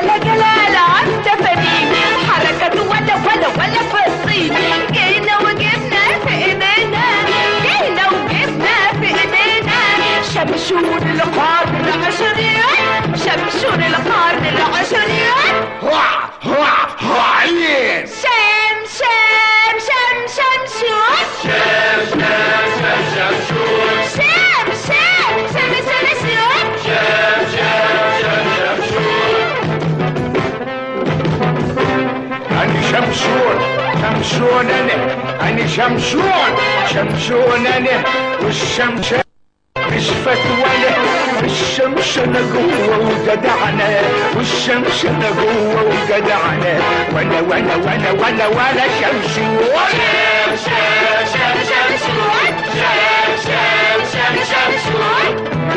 ولا جلال عالتفانين، حركة ولا فصين. جينا وجبنا في ايدينا، جينا وجبنا في ايدينا شمشون القرن العشرين، شمشون القرن العشرين. عين شم شم شم شمشون، شم شم شم شمشون، شم شم شم شمشون، شم شم شم شمشون. أنا شمشون، شمشون أنا شمشون، شمشون أنا والشمشة مش فتوانة، والشمشنة جوه وجدعنا، والشمشنة جوه وجدعنا، وانا وانا وانا وانا وانا شمشون. شم شم شم شمشون، شم شم شم شمشون.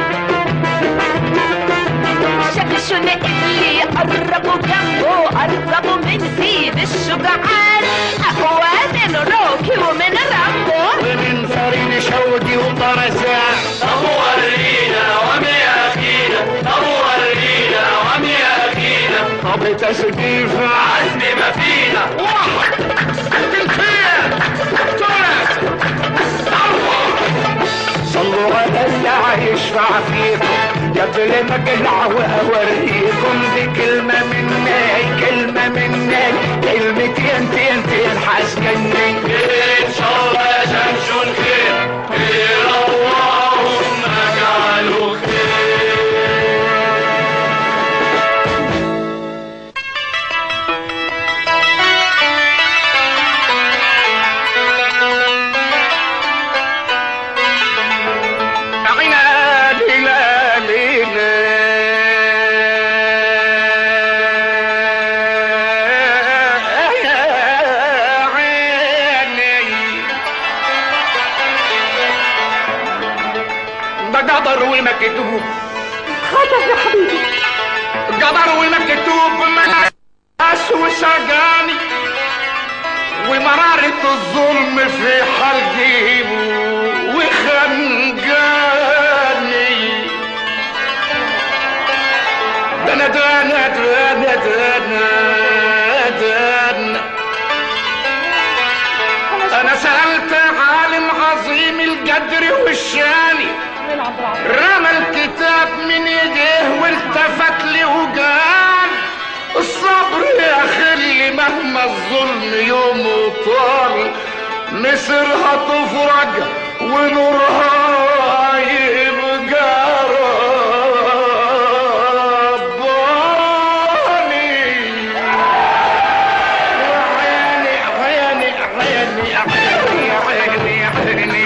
شمشون اللي قربوا جنبه قربوا من سيد الشجعان، أقوى من روكي ومن رامبو ومن فرين شودي وطرزان. طب ورينا ومياكينا، طب ورينا ومياكينا، طب تسقيف عزم ما فينا. واحد بالخير ثلاث أربعة. صلوا على اللي يشفع فيكم قبل ما اقلع واوريكم. دي كلمة مني، كلمة مني، كلمتين تين حسكني. ان شاء الله يا شمشون خير، خير اللهم اجعله خير. قدر والمكتوب خطف يا حبيبي، قدر والمكتوب مناس وسجاني، ومرارة الظلم في حلقي وخنقاني. دنا دنا دنا دنا دنا. انا سألت عالم عظيم القدر والشاني، رمى الكتاب من ايديه والتفت لي وقال الصبر يا خلي مهما الظلم يوم طال، مصرها تفرج ونورها يبقى رباني. عيني عيني عيني عيني عيني عيني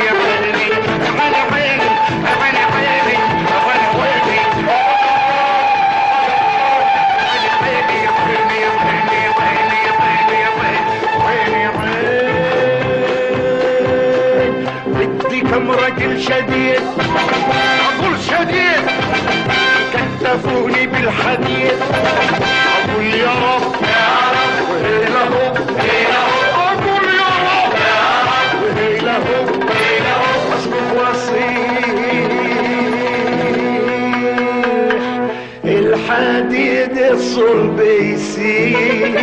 كم رجل شديد، أقول شديد، كتفوني بالحديد. أقول يا رب يا رب وهيله هيله، أقول يا رب يا رب وهيله هيله. أصبح وصيح الحديد الصلب يسيح.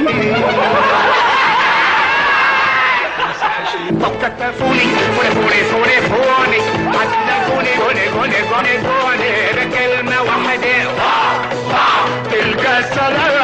طب كتفوني فوني فوني فوني، عتلفوني فوني فوني فوني فوني، بكلمة واحدة تلقى السلام.